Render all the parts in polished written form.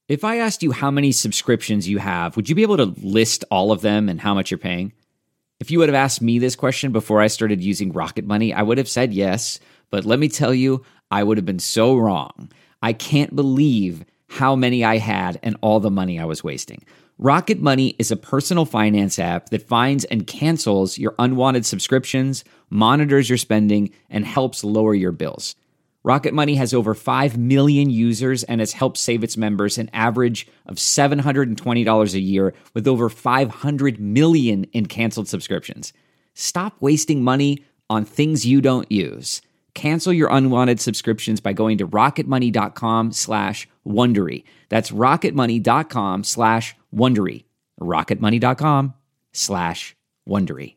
If I asked you how many subscriptions you have, would you be able to list all of them and how much you're paying? If you would have asked me this question before I started using Rocket Money, I would have said yes, but let me tell you, I would have been so wrong. I can't believe how many I had and all the money I was wasting. Rocket Money is a personal finance app that finds and cancels your unwanted subscriptions, monitors your spending, and helps lower your bills. Rocket Money has over 5 million users and has helped save its members an average of $720 a year with over 500 million in canceled subscriptions. Stop wasting money on things you don't use. Cancel your unwanted subscriptions by going to rocketmoney.com/Wondery. That's rocketmoney.com/Wondery. rocketmoney.com/Wondery.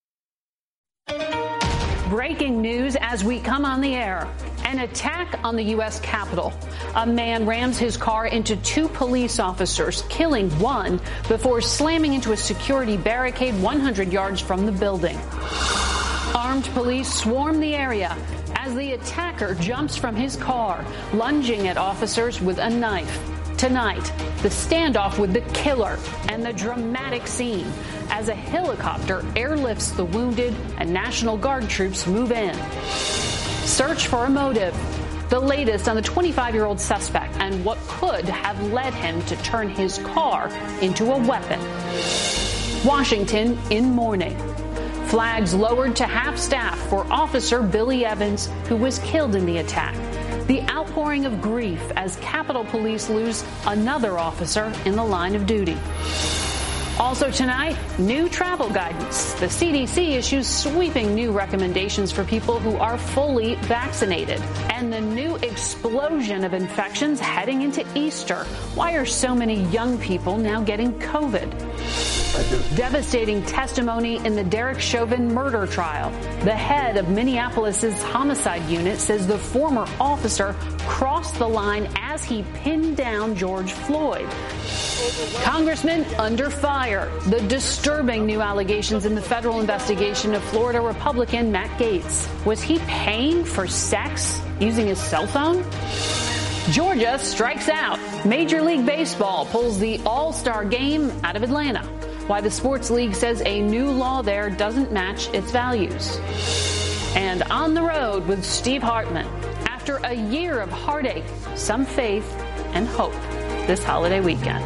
Breaking news as we come on the air. An attack on the U.S. Capitol. A man rams his car into 2 police officers, killing one before slamming into a security barricade 100 yards from the building. Armed police swarm the area as the attacker jumps from his car, lunging at officers with a knife. Tonight, the standoff with the killer and the dramatic scene as a helicopter airlifts the wounded and National Guard troops move in. Search for a motive. The latest on the 25-year-old suspect and what could have led him to turn his car into a weapon. Washington in mourning. Flags lowered to half-staff for Officer Billy Evans, who was killed in the attack. The outpouring of grief as Capitol Police lose another officer in the line of duty. Also tonight, new travel guidance. The CDC issues sweeping new recommendations for people who are fully vaccinated. And the new explosion of infections heading into Easter. Why are so many young people now getting COVID? Devastating testimony in the Derek Chauvin murder trial. The head of Minneapolis's homicide unit says the former officer crossed the line as he pinned down George Floyd. Congressman under fire. The disturbing new allegations in the federal investigation of Florida Republican Matt Gaetz. Was he paying for sex using his cell phone? Georgia strikes out. Major League Baseball pulls the All-Star game out of Atlanta. Why the sports league says a new law there doesn't match its values. And on the road with Steve Hartman. After a year of heartache, some faith and hope this holiday weekend.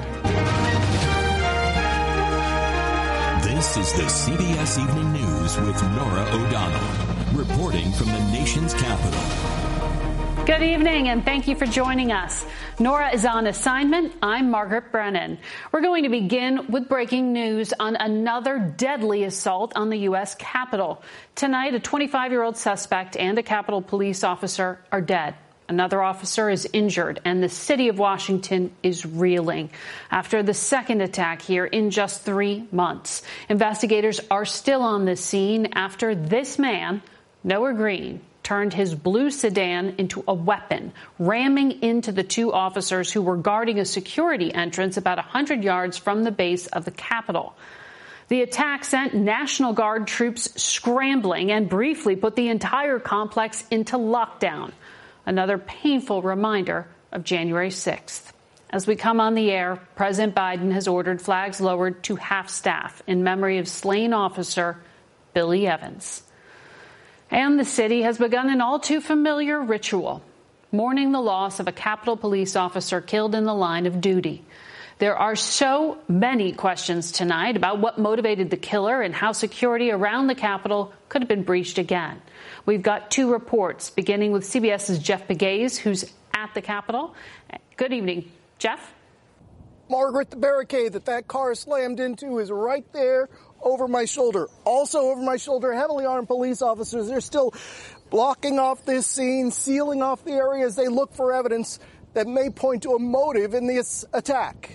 This is the CBS Evening News with Norah O'Donnell, reporting from the nation's capital. Good evening, and thank you for joining us. Norah is on assignment. I'm Margaret Brennan. We're going to begin with breaking news on another deadly assault on the U.S. Capitol. Tonight, a 25-year-old suspect and a Capitol police officer are dead. Another officer is injured, and the city of Washington is reeling after the second attack here in just 3 months. Investigators are still on the scene after this man, Noah Green, turned his blue sedan into a weapon, ramming into the 2 officers who were guarding a security entrance about 100 yards from the base of the Capitol. The attack sent National Guard troops scrambling and briefly put the entire complex into lockdown. Another painful reminder of January 6th. As we come on the air, President Biden has ordered flags lowered to half-staff in memory of slain officer Billy Evans. And the city has begun an all-too-familiar ritual, mourning the loss of a Capitol police officer killed in the line of duty. There are so many questions tonight about what motivated the killer and how security around the Capitol could have been breached again. We've got 2 reports, beginning with CBS's Jeff Pegues, who's at the Capitol. Good evening, Jeff. Margaret, the barricade that car slammed into is right there over my shoulder. Also over my shoulder, heavily armed police officers. They're still blocking off this scene, sealing off the area as they look for evidence that may point to a motive in this attack.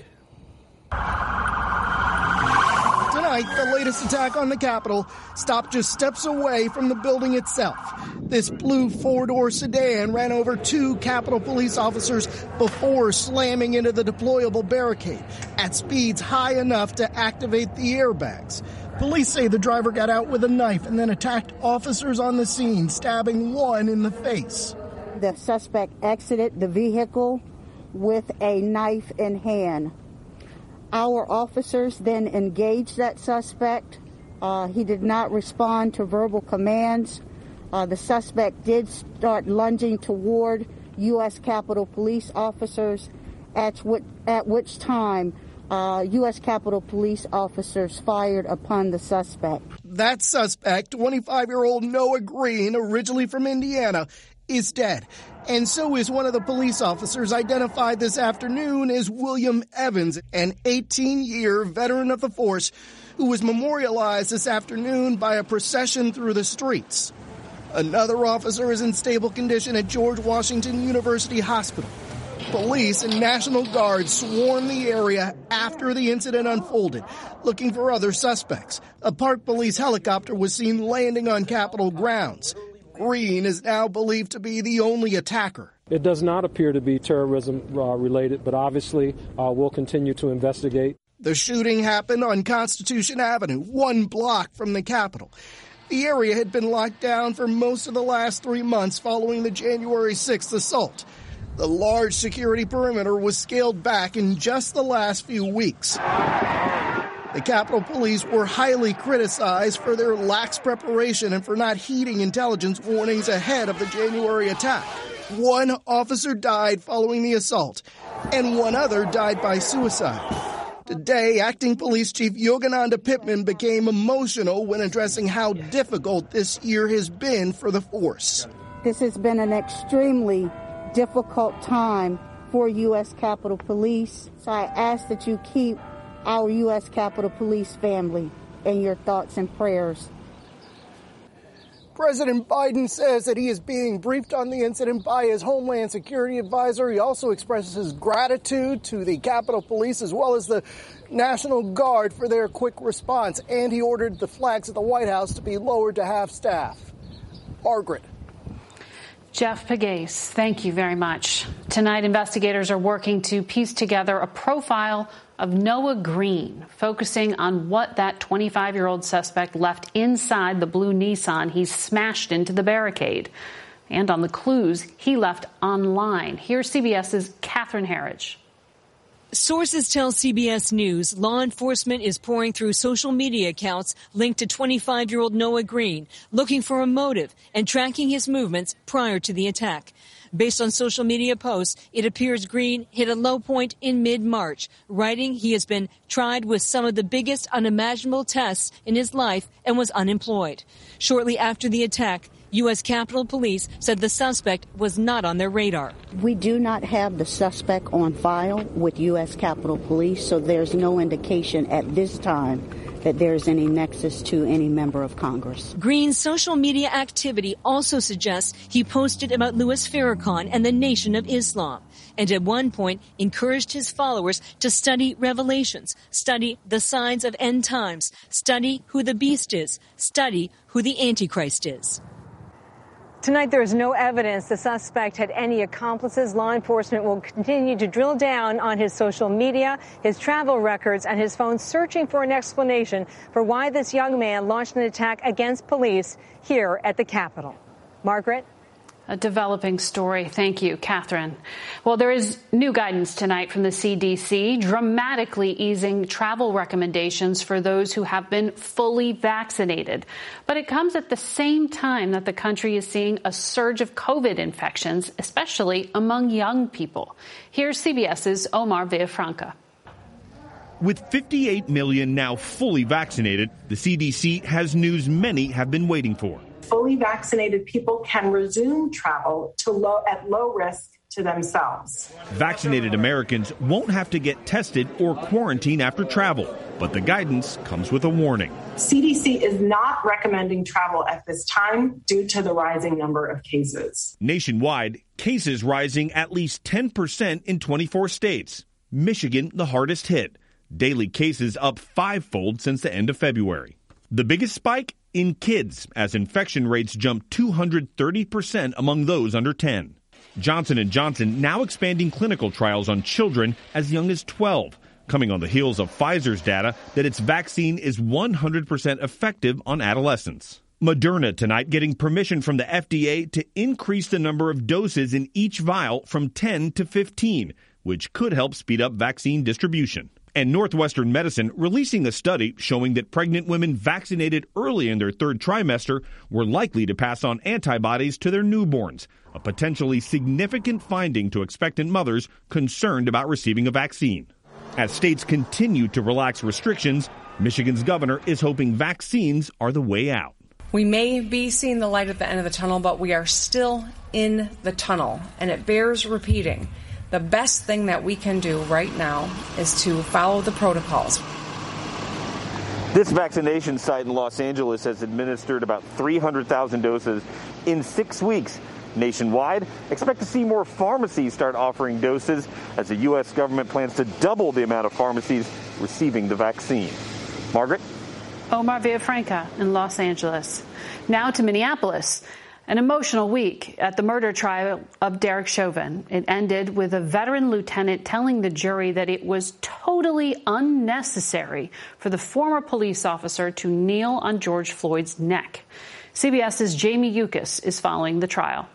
Tonight, the latest attack on the Capitol stopped just steps away from the building itself. This blue 4-door sedan ran over 2 Capitol police officers before slamming into the deployable barricade at speeds high enough to activate the airbags. Police say the driver got out with a knife and then attacked officers on the scene, stabbing one in the face. The suspect exited the vehicle with a knife in hand. Our officers then engaged that suspect. He did not respond to verbal commands. The suspect did start lunging toward U.S. Capitol Police officers, at which time U.S. Capitol Police officers fired upon the suspect. That suspect, 25-year-old Noah Green, originally from Indiana, is dead. And so is one of the police officers identified this afternoon as William Evans, an 18-year veteran of the force who was memorialized this afternoon by a procession through the streets. Another officer is in stable condition at George Washington University Hospital. Police and National Guard swarmed the area after the incident unfolded, looking for other suspects. A Park Police helicopter was seen landing on Capitol grounds. Green is now believed to be the only attacker. It does not appear to be terrorism related, but obviously we'll continue to investigate. The shooting happened on Constitution Avenue, 1 block from the Capitol. The area had been locked down for most of the last 3 months following the January 6th assault. The large security perimeter was scaled back in just the last few weeks. The Capitol Police were highly criticized for their lax preparation and for not heeding intelligence warnings ahead of the January attack. 1 officer died following the assault, and 1 other died by suicide. Today, Acting Police Chief Yogananda Pittman became emotional when addressing how difficult this year has been for the force. This has been an extremely difficult time for U.S. Capitol Police, so I ask that you keep our U.S. Capitol Police family in your thoughts and prayers. President Biden says that he is being briefed on the incident by his Homeland Security advisor. He also expresses his gratitude to the Capitol Police as well as the National Guard for their quick response, and he ordered the flags at the White House to be lowered to half staff. Margaret. Jeff Pegues, thank you very much. Tonight, investigators are working to piece together a profile of Noah Green, focusing on what that 25-year-old suspect left inside the blue Nissan he smashed into the barricade, and on the clues he left online. Here's CBS's Catherine Herridge. Sources tell CBS News law enforcement is pouring through social media accounts linked to 25-year-old Noah Green, looking for a motive and tracking his movements prior to the attack. Based on social media posts, it appears Green hit a low point in mid-March, writing he has been tried with some of the biggest unimaginable tests in his life and was unemployed. Shortly after the attack, U.S. Capitol Police said the suspect was not on their radar. We do not have the suspect on file with U.S. Capitol Police, so there's no indication at this time that there's any nexus to any member of Congress. Green's social media activity also suggests he posted about Louis Farrakhan and the Nation of Islam, and at one point encouraged his followers to study Revelations, study the signs of end times, study who the beast is, study who the Antichrist is. Tonight, there is no evidence the suspect had any accomplices. Law enforcement will continue to drill down on his social media, his travel records, and his phone, searching for an explanation for why this young man launched an attack against police here at the Capitol. Margaret? A developing story. Thank you, Catherine. Well, there is new guidance tonight from the CDC, dramatically easing travel recommendations for those who have been fully vaccinated. But it comes at the same time that the country is seeing a surge of COVID infections, especially among young people. Here's CBS's Omar Villafranca. With 58 million now fully vaccinated, the CDC has news many have been waiting for. Fully vaccinated people can resume travel at low risk to themselves. Vaccinated Americans won't have to get tested or quarantine after travel, but the guidance comes with a warning. CDC is not recommending travel at this time due to the rising number of cases. Nationwide, cases rising at least 10% in 24 states. Michigan, the hardest hit. Daily cases up 5-fold since the end of February. The biggest spike in kids, as infection rates jumped 230% among those under 10. Johnson & Johnson now expanding clinical trials on children as young as 12, coming on the heels of Pfizer's data that its vaccine is 100% effective on adolescents. Moderna tonight getting permission from the FDA to increase the number of doses in each vial from 10 to 15, which could help speed up vaccine distribution. And Northwestern Medicine releasing a study showing that pregnant women vaccinated early in their third trimester were likely to pass on antibodies to their newborns, a potentially significant finding to expectant mothers concerned about receiving a vaccine. As states continue to relax restrictions, Michigan's governor is hoping vaccines are the way out. We may be seeing the light at the end of the tunnel, but we are still in the tunnel, and it bears repeating. The best thing that we can do right now is to follow the protocols. This vaccination site in Los Angeles has administered about 300,000 doses in 6 weeks. Nationwide, expect to see more pharmacies start offering doses as the U.S. government plans to double the amount of pharmacies receiving the vaccine. Margaret? Omar Villafranca in Los Angeles. Now to Minneapolis. An emotional week at the murder trial of Derek Chauvin. It ended with a veteran lieutenant telling the jury that it was totally unnecessary for the former police officer to kneel on George Floyd's neck. CBS's Jamie Yuccas is following the trial.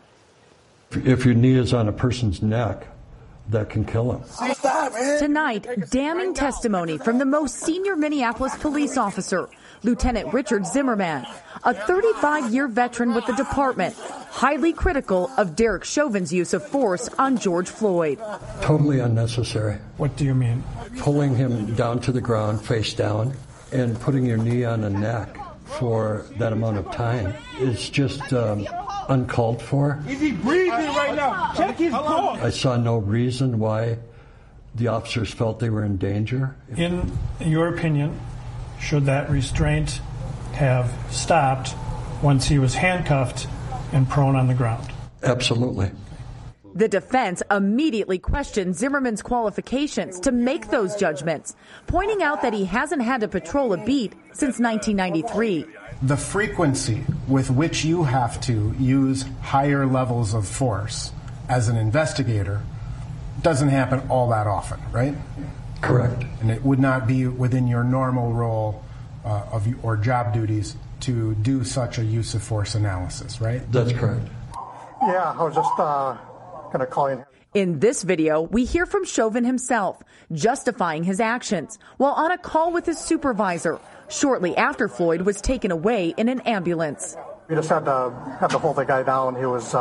If your knee is on a person's neck, that can kill him. Tonight, damning testimony from the most senior Minneapolis police officer, Lieutenant Richard Zimmerman, a 35-year veteran with the department, highly critical of Derek Chauvin's use of force on George Floyd. Totally unnecessary. What do you mean? Pulling him down to the ground, face down, and putting your knee on the neck for that amount of time is just uncalled for. Is he breathing right now? Check his pulse. I saw no reason why the officers felt they were in danger. In your opinion, should that restraint have stopped once he was handcuffed and prone on the ground? Absolutely. The defense immediately questioned Zimmerman's qualifications to make those judgments, pointing out that he hasn't had to patrol a beat since 1993. The frequency with which you have to use higher levels of force as an investigator doesn't happen all that often, right? Correct. And it would not be within your normal role or job duties to do such a use of force analysis, right? That's correct. Yeah, I was just going to call in. In this video, we hear from Chauvin himself, justifying his actions while on a call with his supervisor shortly after Floyd was taken away in an ambulance. We just had to hold the guy down. He was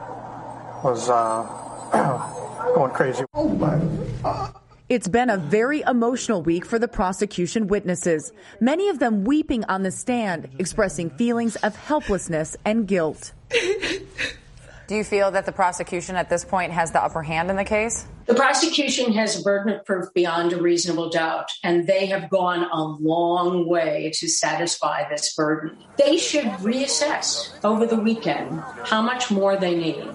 going crazy. Oh my. It's been a very emotional week for the prosecution witnesses, many of them weeping on the stand, expressing feelings of helplessness and guilt. Do you feel that the prosecution at this point has the upper hand in the case? The prosecution has a burden of proof beyond a reasonable doubt, and they have gone a long way to satisfy this burden. They should reassess over the weekend how much more they need.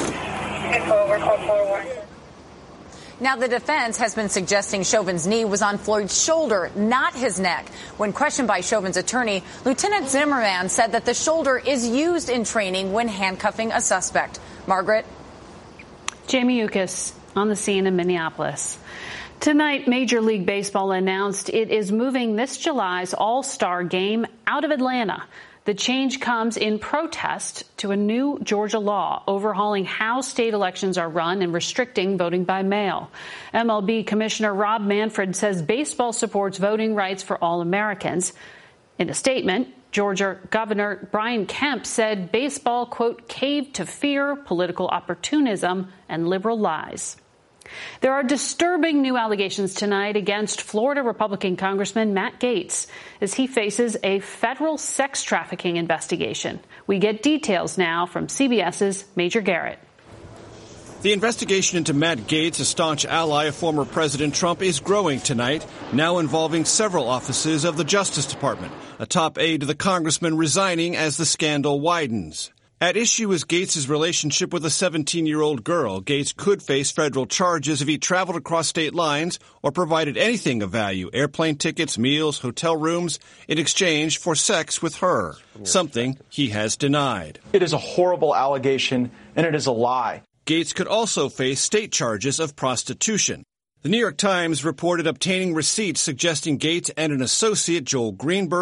Now, the defense has been suggesting Chauvin's knee was on Floyd's shoulder, not his neck. When questioned by Chauvin's attorney, Lieutenant Zimmerman said that the shoulder is used in training when handcuffing a suspect. Margaret? Jamie Yuccas on the scene in Minneapolis. Tonight, Major League Baseball announced it is moving this July's All-Star Game out of Atlanta. The change comes in protest to a new Georgia law overhauling how state elections are run and restricting voting by mail. MLB Commissioner Rob Manfred says baseball supports voting rights for all Americans. In a statement, Georgia Governor Brian Kemp said baseball, quote, caved to fear, political opportunism, and liberal lies. There are disturbing new allegations tonight against Florida Republican Congressman Matt Gaetz as he faces a federal sex trafficking investigation. We get details now from CBS's Major Garrett. The investigation into Matt Gaetz, a staunch ally of former President Trump, is growing tonight, now involving several offices of the Justice Department, a top aide to the congressman resigning as the scandal widens. At issue is Gaetz' relationship with a 17-year-old girl. Gaetz could face federal charges if he traveled across state lines or provided anything of value, airplane tickets, meals, hotel rooms, in exchange for sex with her, something he has denied. It is a horrible allegation, and it is a lie. Gaetz could also face state charges of prostitution. The New York Times reported obtaining receipts suggesting Gaetz and an associate, Joel Greenberg,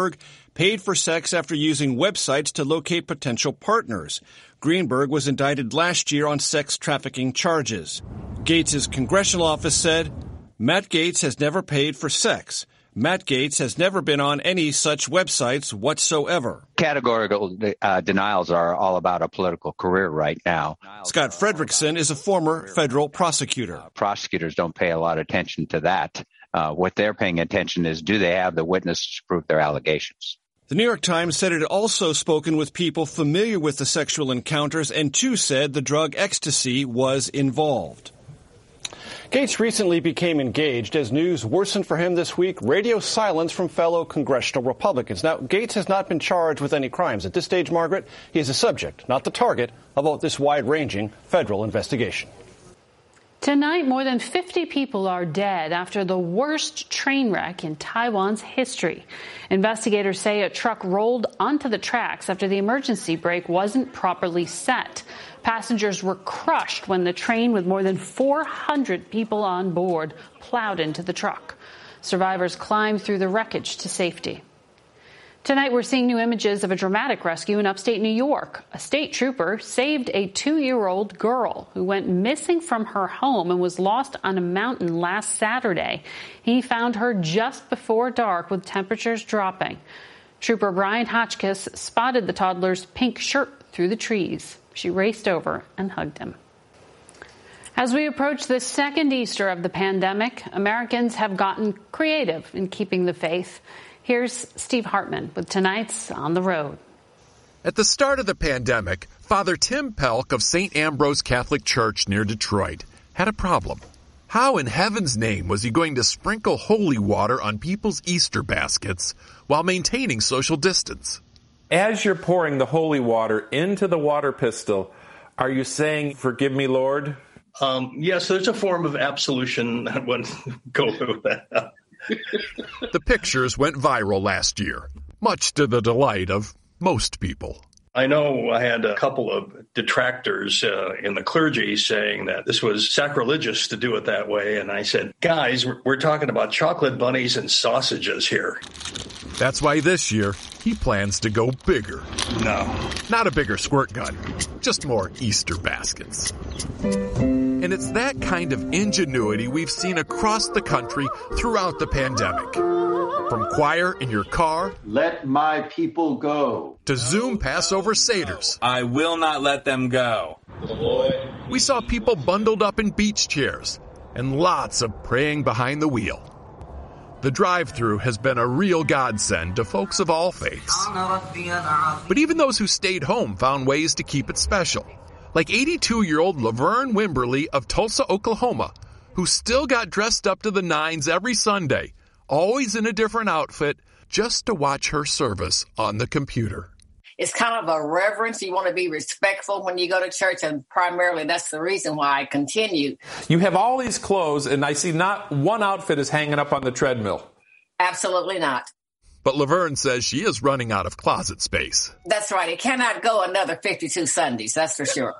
paid for sex after using websites to locate potential partners. Greenberg was indicted last year on sex trafficking charges. Gates' congressional office said, Matt Gaetz has never paid for sex. Matt Gaetz has never been on any such websites whatsoever. Categorical denials are all about a political career right now. Scott Fredrickson is a former federal prosecutor. Prosecutors don't pay a lot of attention to that. What they're paying attention is, do they have the witnesses to prove their allegations? The New York Times said it had also spoken with people familiar with the sexual encounters, and two said the drug ecstasy was involved. Gaetz recently became engaged as news worsened for him this week. Radio silence from fellow congressional Republicans. Now, Gaetz has not been charged with any crimes. At this stage, Margaret, he is a subject, not the target, of this wide-ranging federal investigation. Tonight, more than 50 people are dead after the worst train wreck in Taiwan's history. Investigators say a truck rolled onto the tracks after the emergency brake wasn't properly set. Passengers were crushed when the train with more than 400 people on board plowed into the truck. Survivors climbed through the wreckage to safety. Tonight, we're seeing new images of a dramatic rescue in upstate New York. A state trooper saved a 2-year-old girl who went missing from her home and was lost on a mountain last Saturday. He found her just before dark with temperatures dropping. Trooper Brian Hotchkiss spotted the toddler's pink shirt through the trees. She raced over and hugged him. As we approach the second Easter of the pandemic, Americans have gotten creative in keeping the faith. Here's Steve Hartman with tonight's On the Road. At the start of the pandemic, Father Tim Pelk of St. Ambrose Catholic Church near Detroit had a problem. How in heaven's name was he going to sprinkle holy water on people's Easter baskets while maintaining social distance? As you're pouring the holy water into the water pistol, are you saying, "Forgive me, Lord"? Yes, there's a form of absolution that would go with that. The pictures went viral last year, much to the delight of most people. I know I had a couple of detractors in the clergy saying that this was sacrilegious to do it that way. And I said, guys, we're talking about chocolate bunnies and sausages here. That's why this year he plans to go bigger. No. Not a bigger squirt gun, just more Easter baskets. And it's that kind of ingenuity we've seen across the country throughout the pandemic. From choir in your car, "Let my people go," to Zoom Passover Seders, "I will not let them go." We saw people bundled up in beach chairs and lots of praying behind the wheel. The drive-thru has been a real godsend to folks of all faiths. But even those who stayed home found ways to keep it special. Like 82-year-old Laverne Wimberly of Tulsa, Oklahoma, who still got dressed up to the nines every Sunday, always in a different outfit, just to watch her service on the computer. It's kind of a reverence. You want to be respectful when you go to church, and primarily that's the reason why I continue. You have all these clothes, and I see not one outfit is hanging up on the treadmill. Absolutely not. But Laverne says she is running out of closet space. That's right. It cannot go another 52 Sundays, that's for sure.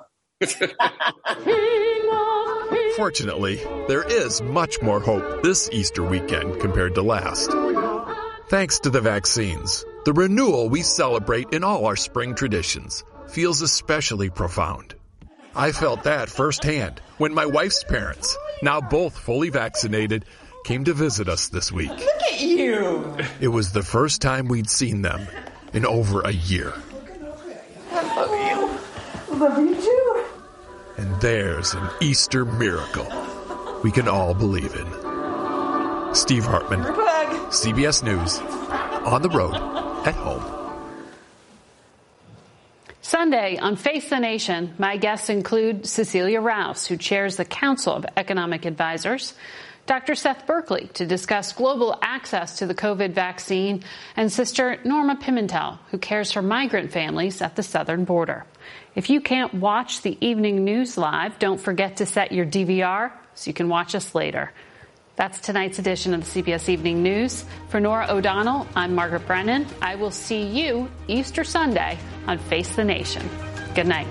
Fortunately, there is much more hope this Easter weekend compared to last. Thanks to the vaccines, the renewal we celebrate in all our spring traditions feels especially profound. I felt that firsthand when my wife's parents, now both fully vaccinated, came to visit us this week. Look at you! It was the first time we'd seen them in over a year. I love you. Love you too. And there's an Easter miracle we can all believe in. Steve Hartman, CBS News, on the road, at home. Sunday on Face the Nation, my guests include Cecilia Rouse, who chairs the Council of Economic Advisors, Dr. Seth Berkley to discuss global access to the COVID vaccine, and Sister Norma Pimentel, who cares for migrant families at the southern border. If you can't watch the evening news live, don't forget to set your DVR so you can watch us later. That's tonight's edition of the CBS Evening News. For Nora O'Donnell, I'm Margaret Brennan. I will see you Easter Sunday on Face the Nation. Good night.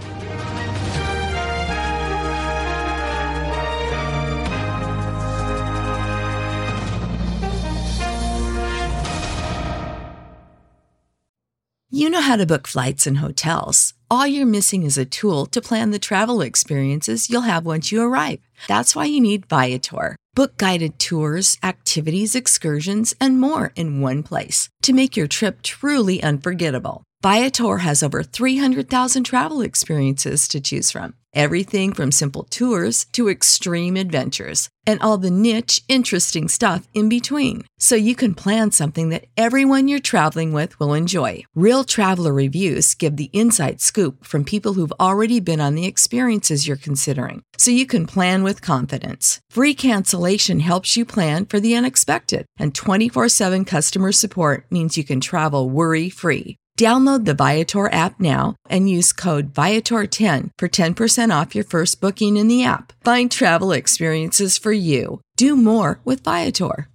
You know how to book flights and hotels. All you're missing is a tool to plan the travel experiences you'll have once you arrive. That's why you need Viator. Book guided tours, activities, excursions, and more in one place to make your trip truly unforgettable. Viator has over 300,000 travel experiences to choose from. Everything from simple tours to extreme adventures and all the niche, interesting stuff in between. So you can plan something that everyone you're traveling with will enjoy. Real traveler reviews give the inside scoop from people who've already been on the experiences you're considering. So you can plan with confidence. Free cancellation helps you plan for the unexpected. And 24/7 customer support means you can travel worry-free. Download the Viator app now and use code Viator10 for 10% off your first booking in the app. Find travel experiences for you. Do more with Viator.